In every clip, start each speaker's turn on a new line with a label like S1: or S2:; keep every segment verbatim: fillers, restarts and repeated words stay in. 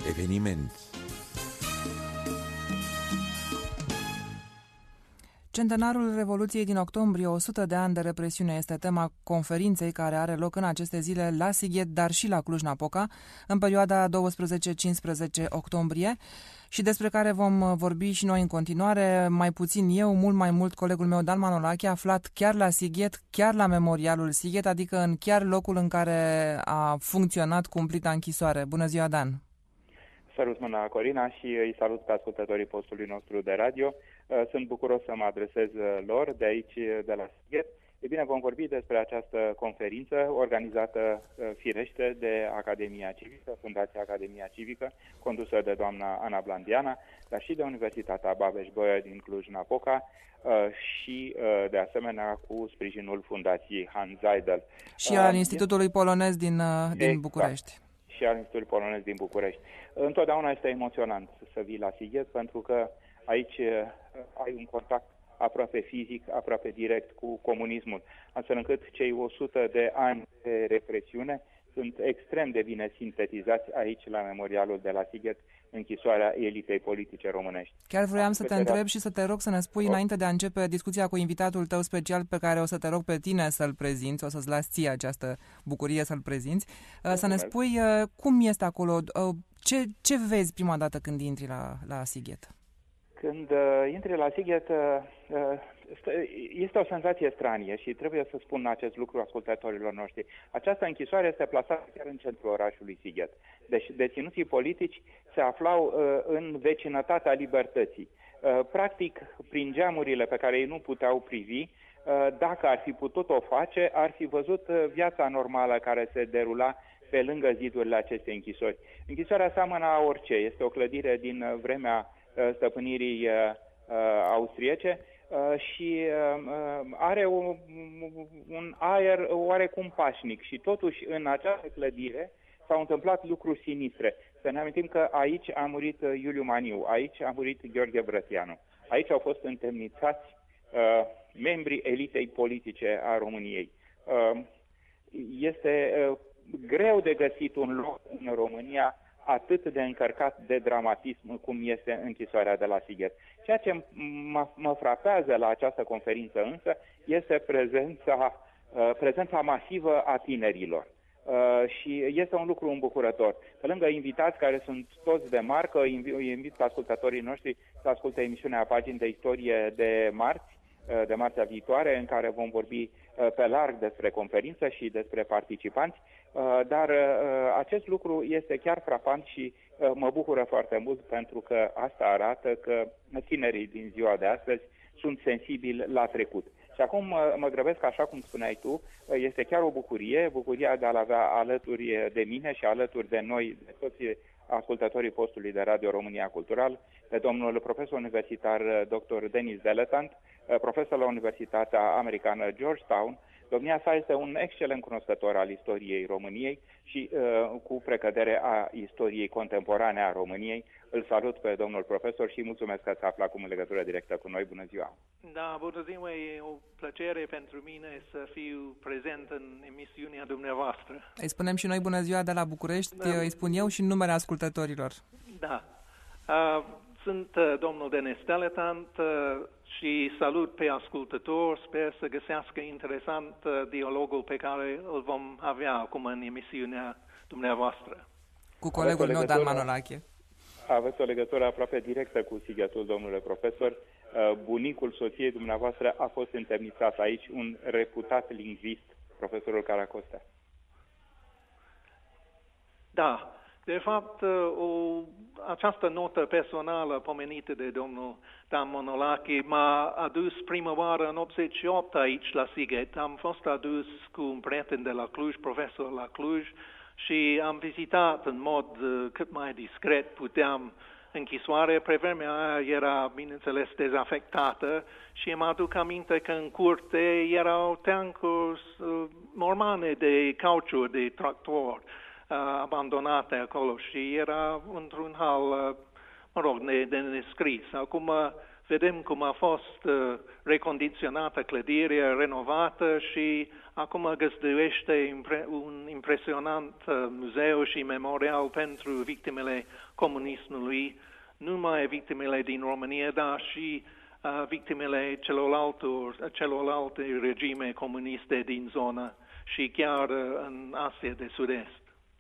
S1: Eveniment.
S2: Centenarul Revoluției din octombrie, o sută de ani de represiune, este tema conferinței care are loc în aceste zile la Sighet, dar și la Cluj-Napoca, în perioada doisprezece cincisprezece octombrie, și despre care vom vorbi și noi în continuare, mai puțin eu, mult mai mult colegul meu Dan Manolache, aflat chiar la Sighet, chiar la Memorialul Sighet, adică în chiar locul în care a funcționat cumplita închisoare. Bună ziua, Dan!
S3: Salut, mâna Corina, și îi salut pe ascultătorii postului nostru de radio. Sunt bucuros să mă adresez lor de aici, de la Sighet. E bine, vom vorbi despre această conferință organizată, firește, de Academia Civică, Fundația Academia Civică, condusă de doamna Ana Blandiana, dar și de Universitatea Babeș-Bolyai din Cluj-Napoca și, de asemenea, cu sprijinul Fundației Hans Seidel.
S2: Și al Institutului Polonez din, din
S3: exact.
S2: București.
S3: Și al Institutului Polonez din București. Întotdeauna este emoționant să vii la Sighet, pentru că aici ai un contact aproape fizic, aproape direct cu comunismul, astfel încât cei o sută de ani de represiune sunt extrem de bine sintetizați aici la Memorialul de la Sighet, închisoarea elitei politice românești.
S2: Chiar vroiam să te întreb și să te rog să ne spui, înainte de a începe discuția cu invitatul tău special, pe care o să te rog pe tine să-l prezinți, o să-ți las ție această bucurie să-l prezinți, să ne spui cum este acolo, ce, ce vezi prima dată când intri la, la Sighet?
S3: Când uh, intri la Sighet, uh, este o senzație stranie și trebuie să spun acest lucru ascultătorilor noștri. Această închisoare este plasată chiar în centrul orașului Sighet. Deci deținuții politici se aflau uh, în vecinătatea libertății. Uh, practic, prin geamurile pe care ei nu puteau privi, uh, dacă ar fi putut o face, ar fi văzut uh, viața normală care se derula pe lângă zidurile acestei închisori. Închisoarea seamănă a orice. Este o clădire din uh, vremea stăpânirii uh, austriece uh, și uh, are un, un aer oarecum pașnic și totuși în această clădire s-au întâmplat lucruri sinistre. Să ne amintim că aici a murit Iuliu Maniu, aici a murit Gheorghe Brătianu, aici au fost întemnițați uh, membrii elitei politice a României. Uh, este uh, greu de găsit un loc în România atât de încărcat de dramatism cum este închisoarea de la Sighet. Ceea ce mă, mă frapează la această conferință însă este prezența, uh, prezența masivă a tinerilor. Uh, și este un lucru îmbucurător. Pe lângă invitați care sunt toți de marcă, îi invit pe ascultătorii noștri să asculte emisiunea Pagini de Istorie de marți, uh, de marțea viitoare, în care vom vorbi uh, pe larg despre conferință și despre participanți. Dar acest lucru este chiar frapant și mă bucură foarte mult, pentru că asta arată că tinerii din ziua de astăzi sunt sensibili la trecut. Și acum mă grăbesc, așa cum spuneai tu, este chiar o bucurie, bucuria de a-l avea alături de mine și alături de noi, de toți ascultătorii postului de Radio România Cultural, pe domnul profesor universitar doctor Denis Deletant, profesor la Universitatea Americană Georgetown. Domnia sa este un excelent cunoscător al istoriei României și uh, cu precădere a istoriei contemporane a României. Îl salut pe domnul profesor și mulțumesc că s-a aflat acum în legătură directă cu noi. Bună ziua!
S4: Da, bună ziua! E o plăcere pentru mine să fiu prezent în emisiunea dumneavoastră.
S2: Îi spunem și noi bună ziua de la București, da. Îi spun eu și în numele ascultătorilor.
S4: Da. Uh, sunt uh, domnul Denis Deletant uh, și salut pe ascultători. Sper să găsească interesant uh, dialogul pe care îl vom avea acum în emisiunea dumneavoastră.
S2: Cu colegul meu, Dan Manolache.
S3: Aveți o legătură aproape directă cu Sighetul, domnule profesor. Bunicul soției dumneavoastră a fost întemnițat aici, un reputat lingvist, profesorul Caracostea.
S4: Da. De fapt, o, această notă personală pomenită de domnul Dan Manolache m-a adus prima oară în optzeci și opt aici la Sighet. Am fost adus cu un prieten de la Cluj, profesor la Cluj, și am vizitat în mod uh, cât mai discret puteam închisoare. Pe vremea aia era, bineînțeles, dezafectată și îmi aduc aminte că în curte erau tancuri uh, mormane de cauciur, de tractor, uh, abandonate acolo și era într-un hal, uh, mă rog, de, de nescris. Acum, vedem cum a fost uh, recondiționată clădirea, renovată și acum găzduiește impre- un impresionant uh, muzeu și memorial pentru victimele comunismului, nu numai victimele din România, dar și uh, victimele celorlalte, celorlalte regime comuniste din zonă și chiar uh, în Asia de Sud-Est.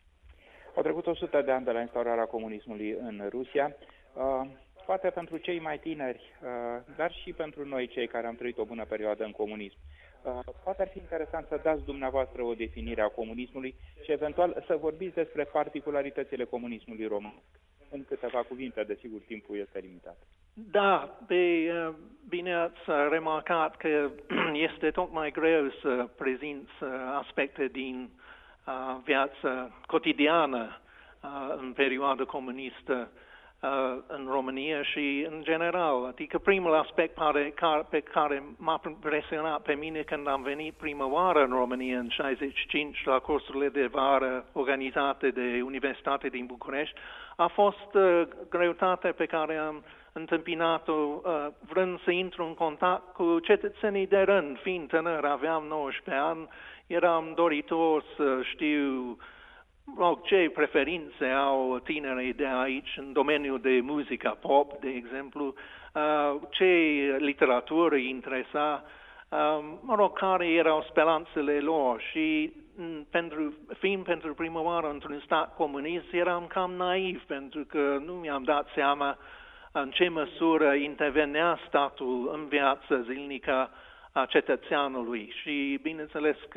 S3: Au trecut o sută de ani de la instaurarea comunismului în Rusia. Uh, poate pentru cei mai tineri, uh, dar și pentru noi, cei care am trăit o bună perioadă în comunism, uh, poate ar fi interesant să dați dumneavoastră o definire a comunismului și eventual să vorbiți despre particularitățile comunismului românesc. În câteva cuvinte, desigur, timpul este limitat.
S4: Da, be, bine ați remarcat că este tocmai greu să prezinți aspecte din uh, viața cotidiană uh, în perioada comunistă uh, în România și în general. Adică primul aspect pare, car, pe care m-a impresionat pe mine când am venit prima oară în România în șaizeci și cinci la cursurile de vară organizate de Universitatea din București a fost uh, greutatea pe care am întâmpinat-o uh, vrând să intru în contact cu cetățenii de rând. Fiind tânăr, aveam nouăsprezece ani, eram doritor să știu rog, ce preferințe au tinerii de aici în domeniul de muzică pop, de exemplu, uh, ce literatură îi interesa, uh, mă rog, care erau speranțele lor și m, pentru, fiind pentru prima oară într-un stat comunist, eram cam naiv pentru că nu mi-am dat seama în ce măsură intervenea statul în viața zilnică a cetățeanului. Și bineînțeles că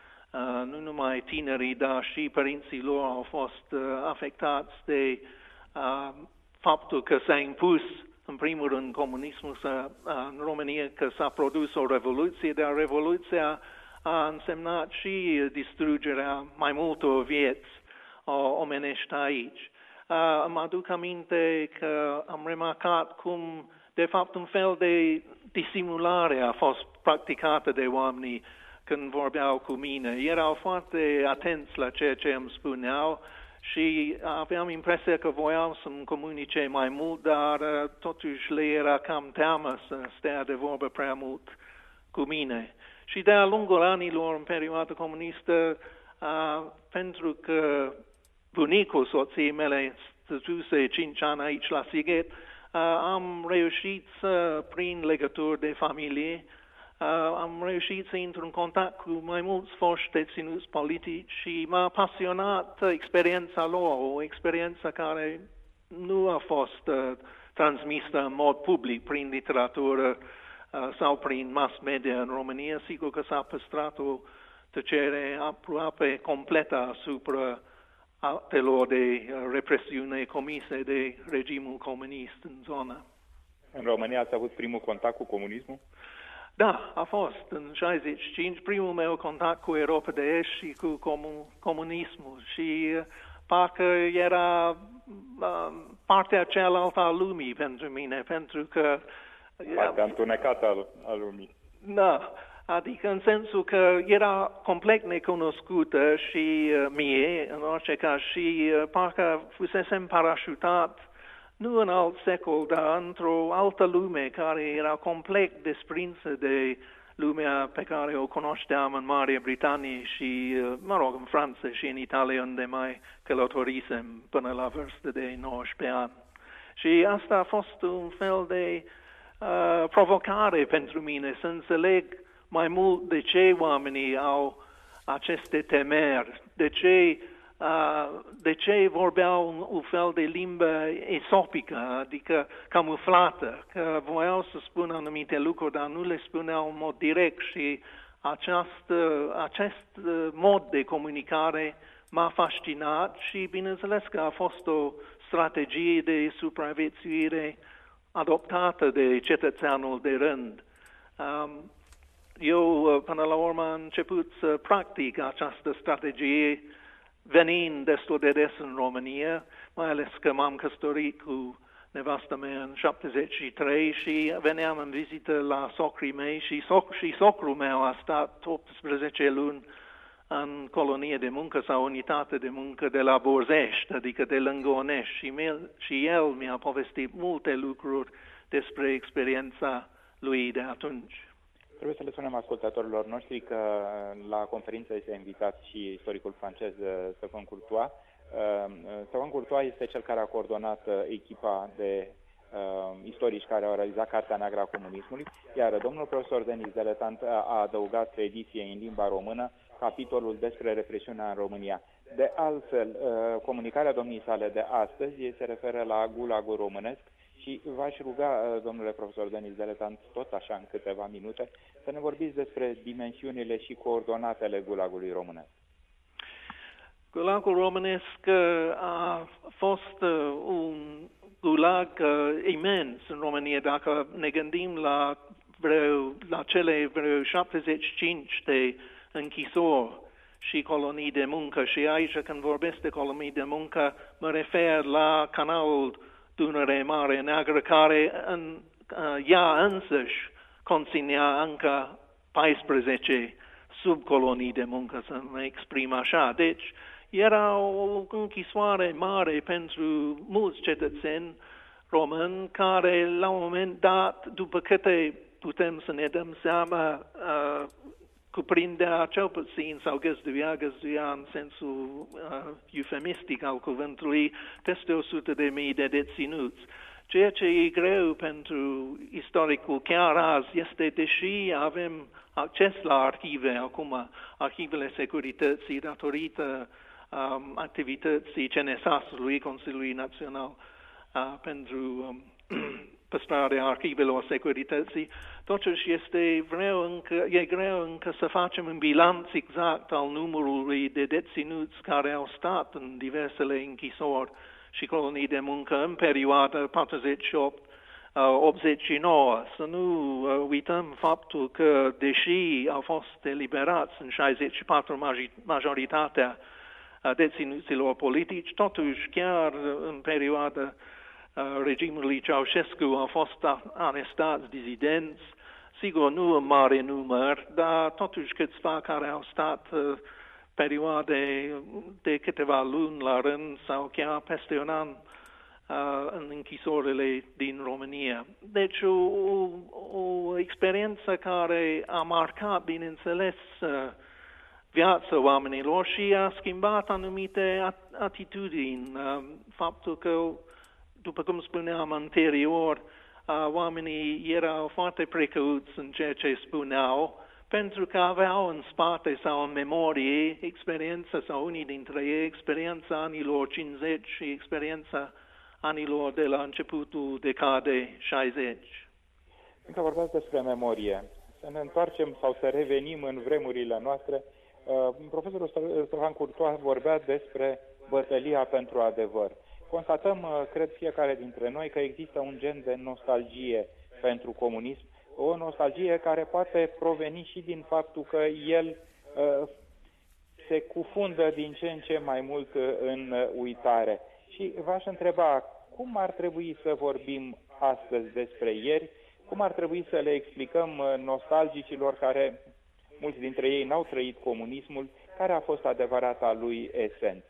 S4: uh, nu numai tinerii, dar și părinții lor au fost uh, afectați de uh, faptul că s-a impus, în primul rând, comunismul să, uh, în România, că s-a produs o revoluție, dar revoluția a însemnat și distrugerea mai multor vieți uh, omenești aici. Uh, mă aduc aminte că am remarcat cum, de fapt, un fel de disimulare a fost practicată de oamenii când vorbeau cu mine. Erau foarte atenți la ceea ce îmi spuneau și aveam impresia că voiau să-mi comunice mai mult, dar uh, totuși le era cam teamă să stea de vorbă prea mult cu mine. Și de-a lungul anilor, în perioada comunistă, uh, pentru că bunicul soției mele stătuse cinci ani aici la Sighet, uh, am reușit să prind legături de familie, uh, am reușit să intru în contact cu mai mulți foști deținuți politici și m-a pasionat experiența lor, o experiență care nu a fost uh, transmisă în mod public prin literatură uh, sau prin mass media în România. Sigur că s-a păstrat o tăcere aproape completă asupra actelor de represiune comise de regimul comunist în zonă.
S3: În România ați avut primul contact cu comunismul?
S4: Da, a fost în șaizeci și cinci primul meu contact cu Europa de Est și cu comun, comunismul și parcă era uh, partea cealaltă a lumii pentru mine, pentru că...
S3: Partea întunecată al, al lumii.
S4: Da. Adică în sensul că era complet necunoscută și uh, mie, în orice caz, și uh, parcă fusesem parașutat, nu în alt secol, dar într-o altă lume care era complet desprinsă de lumea pe care o cunoșteam în Marea Britanie și, uh, mă rog, în Franța și în Italia, unde mai călătorisem până la vârstă de nouăsprezece ani. Și asta a fost un fel de uh, provocare pentru mine, să înțeleg mai mult de ce oamenii au aceste temeri, de ce, uh, de ce vorbeau un, un fel de limbă esopică, adică camuflată, că voiau să spună anumite lucruri, dar nu le spuneau în mod direct și această, acest mod de comunicare m-a fascinat și bineînțeles că a fost o strategie de supraviețuire adoptată de cetățeanul de rând. Um, Eu, până la urmă, am început să practic această strategie venind destul de des în România, mai ales că m-am căsătorit cu nevastă mea în șaptezeci și trei și veneam în vizită la socrii mei și, soc- și socrul meu a stat optsprezece luni în colonie de muncă sau unitate de muncă de la Borzești, adică de lângă Onești, și, și el mi-a povestit multe lucruri despre experiența lui de atunci.
S3: Trebuie să le spunem ascultătorilor noștri că la conferință este invitat și istoricul francez Stéphane Courtois. Stéphane Courtois este cel care a coordonat echipa de uh, istorici care au realizat Cartea Neagră a Comunismului, iar domnul profesor Denis Deletant a adăugat ediției în limba română capitolul despre represiunea în România. De altfel, uh, comunicarea domniei sale de astăzi se referă la gulagul românesc și v-aș ruga, domnule profesor Denis Deletant, tot așa în câteva minute, să ne vorbiți despre dimensiunile și coordonatele gulagului românesc.
S4: Gulagul românesc a fost un gulag imens în România. Dacă ne gândim la, vreo, la cele vreo șaptezeci și cinci de închisori și colonii de muncă, și aici când vorbesc de colonii de muncă, mă refer la canalul Dunăre Mare Neagră, care în, ea însăși conținea încă paisprezece subcolonii de muncă, să ne exprim așa. Deci, era o închisoare mare pentru mulți cetățeni români care, la un moment dat, după câte putem să ne dăm seama, uh, cuprindea cel puțin sau găzduia, găzduia în sensul uh, eufemistic al cuvântului, peste o sută de mii de deținuți. Ceea ce e greu pentru istoricul chiar azi este, deși avem acces la arhive acum, arhivele securității datorită um, activității C N S A S-ului, Consiliului Național uh, pentru um, păstrarea arhivelor securității, totuși este greu încă, e greu încă să facem un bilanț exact al numărului de deținuți care au stat în diversele închisori și colonii de muncă în perioada patruzeci și opt optzeci și nouă. Să nu uităm faptul că, deși au fost eliberați în șaizeci și patru majoritatea deținuților politici, totuși chiar în perioada regimului Ceaușescu au fost arestați dizidenți, sigur nu în mare număr, dar totuși câțiva care au stat uh, perioade de câteva luni la rând sau chiar peste un an uh, în închisorile din România. Deci o, o, o experiență care a marcat, bineînțeles, uh, viața oamenilor și a schimbat anumite atitudini. Uh, faptul că, după cum spuneam anterior, uh, oamenii erau foarte precauți în ceea ce spuneau, pentru că aveau în spate sau în memorie experiența, sau unii dintre ei, experiența anilor cincizeci și experiența anilor de la începutul decadei șaizeci.
S3: Încă vorbeați despre memorie. Să ne întoarcem sau să revenim în vremurile noastre. Uh, profesorul Stéphane Courtois vorbea despre bătălia pentru adevăr. Constatăm, cred fiecare dintre noi, că există un gen de nostalgie pentru comunism, o nostalgie care poate proveni și din faptul că el uh, se cufundă din ce în ce mai mult în uh, uitare. Și v-aș întreba, cum ar trebui să vorbim astăzi despre ieri, cum ar trebui să le explicăm uh, nostalgicilor care, mulți dintre ei n-au trăit comunismul, care a fost adevărata lui esență?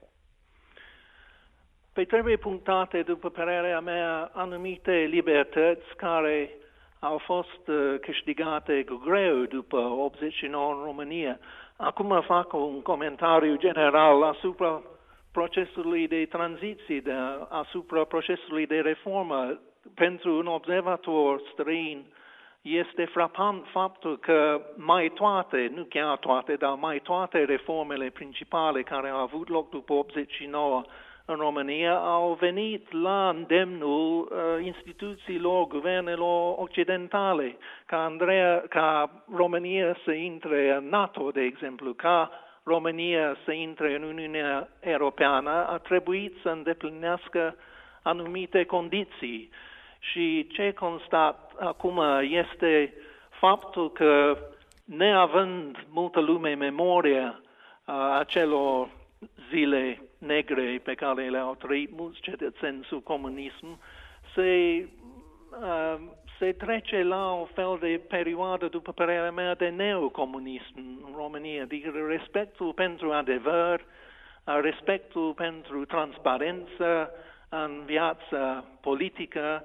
S4: Păi trebuie punctate, după părerea mea, anumite libertăți care au fost uh, câștigate cu greu după optzeci și nouă în România. Acum fac un comentariu general asupra procesului de tranziție, de, asupra procesului de reformă. Pentru un observator străin este frapant faptul că mai toate, nu chiar toate, dar mai toate reformele principale care au avut loc după optzeci și nouă în România au venit la îndemnul uh, instituțiilor, guvernelor occidentale, ca, Andreea, ca România să intre în NATO, de exemplu, ca România să intre în Uniunea Europeană, a trebuit să îndeplinească anumite condiții. Și ce constat acum este faptul că, neavând multă lume memoria uh, acelor zile negre pe care le-au trăit mulți cetățeni sub comunism, se, uh, se trece la o fel de perioadă, după părerea mea, de neocomunism în România. Adică respectul pentru adevăr, uh, respectul pentru transparență în viața politică,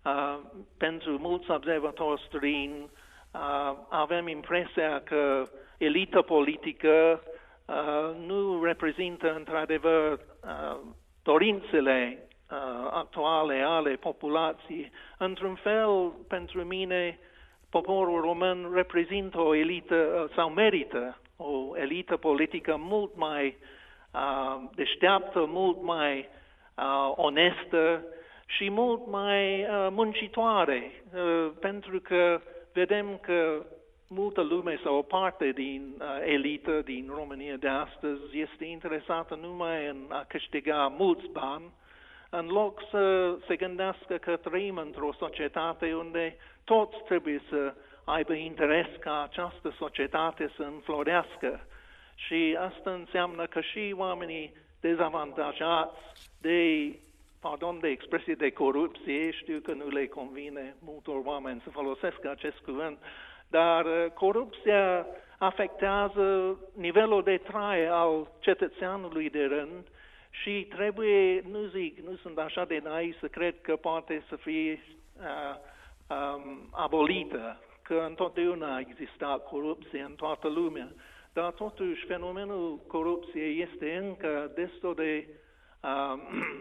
S4: uh, pentru mulți observatori străini, uh, avem impresia că elita politică uh, nu reprezintă într-adevăr uh, dorințele uh, actuale ale populației. Într-un fel, pentru mine, poporul român reprezintă o elită sau merită o elită politică mult mai uh, deșteaptă, mult mai uh, onestă și mult mai uh, muncitoare, uh, pentru că vedem că multă lume sau o parte din uh, elită din România de astăzi este interesată numai în a câștiga mulți bani, în loc să se gândească că trăim într-o societate unde toți trebuie să aibă interes ca această societate să înflorească. Și asta înseamnă că și oamenii dezavantajați de, pardon de expresie, de corupție, știu că nu le convine multor oameni să folosesc acest cuvânt, dar corupția afectează nivelul de trai al cetățeanului de rând și trebuie, nu zic, nu sunt așa de naiv să cred că poate să fie uh, um, abolită, că întotdeauna a existat corupție în toată lumea, dar totuși fenomenul corupției este încă destul de uh,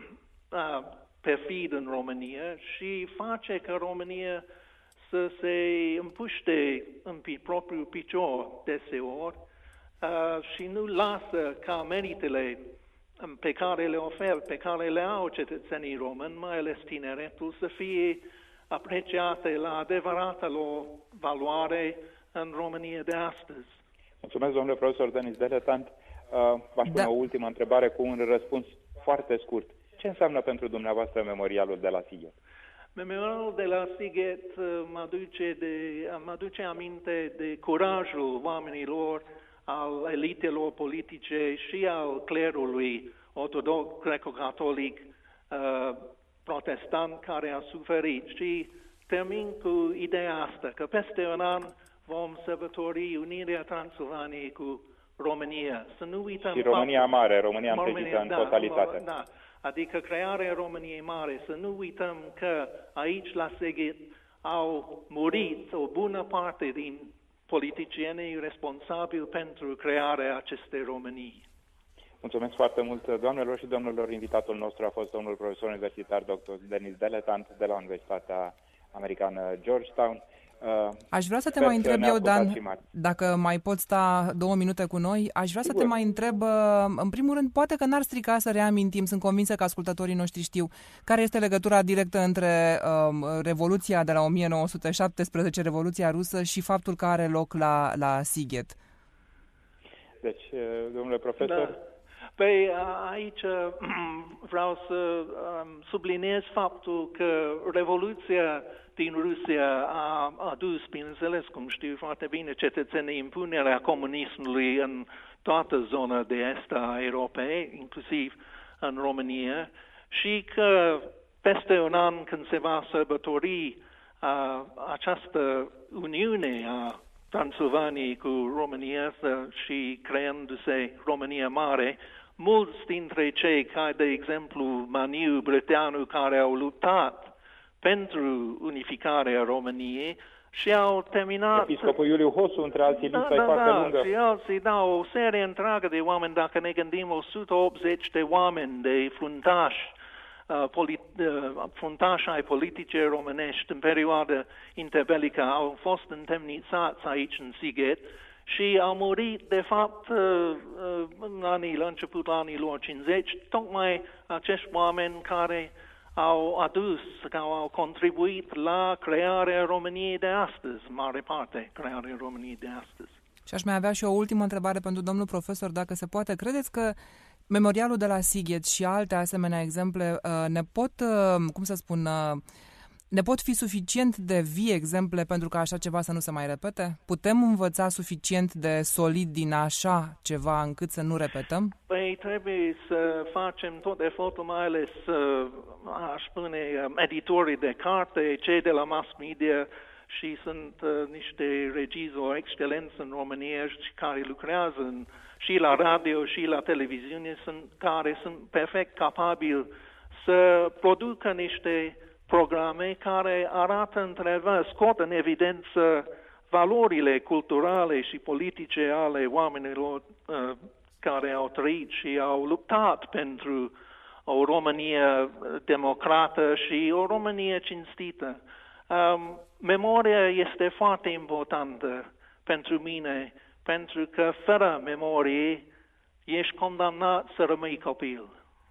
S4: uh, perfid în România și face ca România să se împuște în propriul picior deseori uh, și nu lasă ca meritele pe care le ofer, pe care le au cetățenii români, mai ales tineretul, să fie apreciate la adevărata lor valoare în România de astăzi.
S3: Mulțumesc, domnule profesor Denis Deletant. Uh, v-aș pune
S2: da.
S3: o ultimă întrebare cu un răspuns foarte scurt. Ce înseamnă pentru dumneavoastră memorialul de la Sighet?
S4: Memorialul de la Sighet mă aduce, de, mă aduce aminte de curajul oamenilor, al elitelor politice și al clerului ortodox, greco-catolic, uh, protestant care a suferit. Și termin cu ideea asta, că peste un an vom sărbători unirea Transilvaniei cu România. Să nu uităm
S3: și România
S4: faptul,
S3: Mare, România întregită în
S4: da,
S3: totalitate.
S4: Da, adică crearea României Mare. Să nu uităm că aici la Sighet au murit o bună parte din politicienii responsabili pentru crearea acestei Românii.
S3: Mulțumesc foarte mult, doamnelor și domnilor. Invitatul nostru a fost domnul profesor universitar doctor Denis Deletant de la Universitatea Americană Georgetown.
S2: Aș vrea să te mai întreb eu, Dan, dacă mai poți sta două minute cu noi, aș vrea Sigur. să te mai întreb, în primul rând, poate că n-ar strica să reamintim, sunt convinsă că ascultătorii noștri știu, care este legătura directă între um, Revoluția de la o mie nouă sute șaptesprezece, Revoluția Rusă, și faptul că are loc la, la Sighet.
S3: Deci, domnule profesor...
S4: Da. Păi aici vreau să subliniez faptul că Revoluția din Rusia a adus, bineînțeles, cum știu foarte bine, cetățenii, impunerea comunismului în toată zona de est a Europei, inclusiv în România, și că peste un an, când se va sărbători a, această uniune a Transilvaniei cu România și creându-se România Mare, mulți dintre cei ca, de exemplu, Maniu, Brăteanu, care au luptat pentru unificarea României și au terminat...
S3: Episcopul Iuliu Hosu, între alții,
S4: da,
S3: lista
S4: da,
S3: e foarte
S4: da,
S3: lungă.
S4: Și alții, da, o serie întreagă de oameni, dacă ne gândim, o sută optzeci de oameni, de fruntași, uh, polit, uh, fruntași ai politice românești în perioada interbelică au fost întemnițați aici în Sighet și au murit, de fapt, uh, uh, în anii, la începutul anilor cincizeci, tocmai acești oameni care au adus, că au contribuit la crearea României de astăzi, mare parte crearea României de astăzi.
S2: Și aș mai avea și o ultimă întrebare pentru domnul profesor, dacă se poate. Credeți că memorialul de la Sighet și alte asemenea exemple ne pot, cum să spun, ne pot fi suficient de vii exemple pentru ca așa ceva să nu se mai repete? Putem învăța suficient de solid din așa ceva încât să nu repetăm?
S4: Păi trebuie să facem tot efortul, mai ales, aș spune, editorii de carte, cei de la mass media, și sunt uh, niște regizori excelenți în România și care lucrează în, și la radio și la televiziune, sunt, care sunt perfect capabili să producă niște programe care arată într-adevăr, scot în evidență valorile culturale și politice ale oamenilor uh, care au trăit și au luptat pentru o Românie democrată și o Românie cinstită. Um, memoria este foarte importantă pentru mine, pentru că fără memorie ești condamnat să rămâi copil.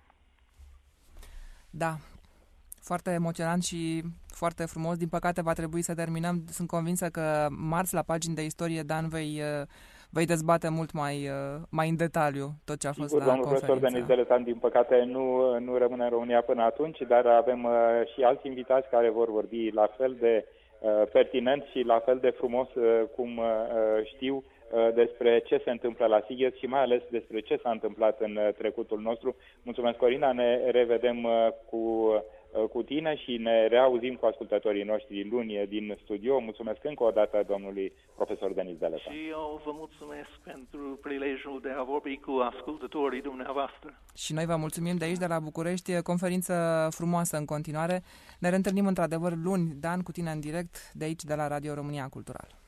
S2: Da, foarte emoționant și foarte frumos. Din păcate va trebui să terminăm. Sunt convinsă că marți la pagini de istorie, Dan, vei, vei dezbate mult mai, mai în detaliu tot ce a fost. Sigur, la
S3: domnul profesor Denis Deletan, din păcate nu, nu rămâne în România până atunci, dar avem uh, și alți invitați care vor vorbi la fel de uh, pertinent și la fel de frumos uh, cum uh, știu uh, despre ce se întâmplă la Sighet și mai ales despre ce s-a întâmplat în uh, trecutul nostru. Mulțumesc, Corina, ne revedem uh, cu... cu tine și ne reauzim cu ascultătorii noștri luni din studio. Mulțumesc încă o dată domnului profesor Denis Deletan.
S4: Și eu vă mulțumesc pentru prilejul de a vorbi cu ascultătorii dumneavoastră.
S2: Și noi vă mulțumim de aici, de la București. Conferință frumoasă în continuare. Ne reîntâlnim într-adevăr luni, Dan, cu tine în direct, de aici, de la Radio România Cultural.